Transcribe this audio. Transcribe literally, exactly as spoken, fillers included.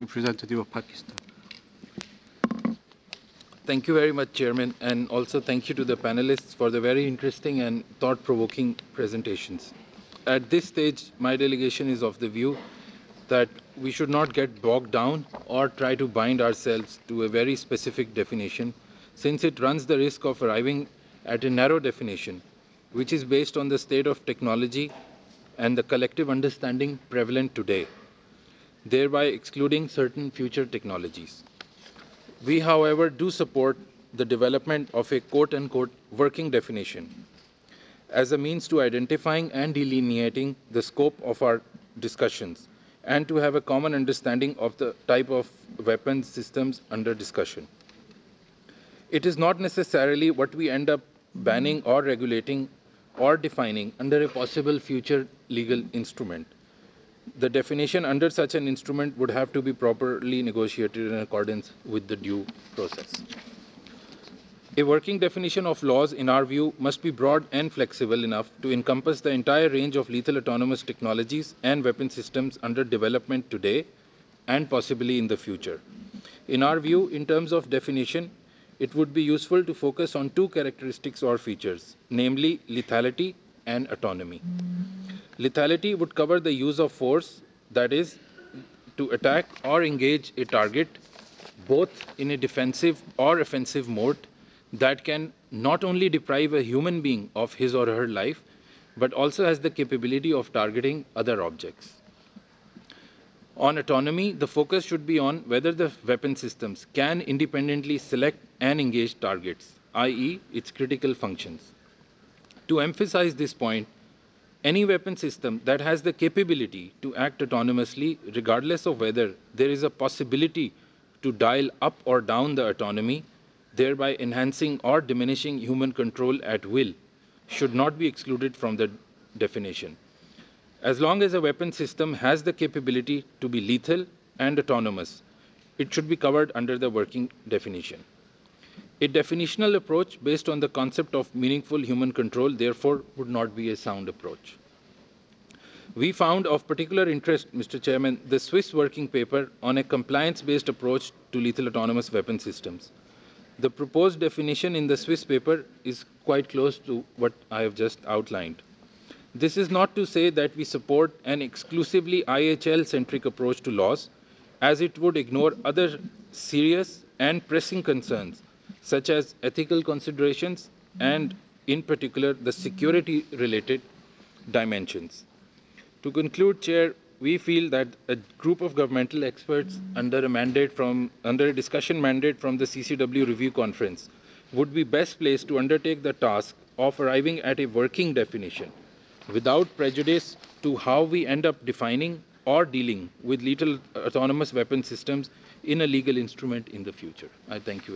representative of Pakistan. Thank you very much, Chairman, and also thank you to the panelists for the very interesting and thought-provoking presentations. At this stage, my delegation is of the view that we should not get bogged down or try to bind ourselves to a very specific definition, since it runs the risk of arriving at a narrow definition, which is based on the state of technology and the collective understanding prevalent today, thereby excluding certain future technologies. We, however, do support the development of a quote-unquote working definition as a means to identifying and delineating the scope of our discussions and to have a common understanding of the type of weapons systems under discussion. It is not necessarily what we end up banning or regulating or defining under a possible future legal instrument. The definition under such an instrument would have to be properly negotiated in accordance with the due process. A working definition of laws, in our view, must be broad and flexible enough to encompass the entire range of lethal autonomous technologies and weapon systems under development today and possibly in the future. In our view, in terms of definition, it would be useful to focus on two characteristics or features, namely lethality and autonomy. Lethality would cover the use of force, that is, to attack or engage a target, both in a defensive or offensive mode, that can not only deprive a human being of his or her life, but also has the capability of targeting other objects. On autonomy, the focus should be on whether the weapon systems can independently select and engage targets, that is, its critical functions. To emphasize this point, any weapon system that has the capability to act autonomously, regardless of whether there is a possibility to dial up or down the autonomy, thereby enhancing or diminishing human control at will, should not be excluded from the definition. As long as a weapon system has the capability to be lethal and autonomous, it should be covered under the working definition. A definitional approach based on the concept of meaningful human control, therefore, would not be a sound approach. We found of particular interest, Mister Chairman, the Swiss working paper on a compliance-based approach to lethal autonomous weapon systems. The proposed definition in the Swiss paper is quite close to what I have just outlined. This is not to say that we support an exclusively I H L-centric approach to laws, as it would ignore other serious and pressing concerns, such as ethical considerations and, in particular, the security-related dimensions. To conclude, Chair, we feel that a group of governmental experts under a mandate from under a discussion mandate from the C C W Review Conference would be best placed to undertake the task of arriving at a working definition without prejudice to how we end up defining or dealing with lethal autonomous weapon systems in a legal instrument in the future. I thank you.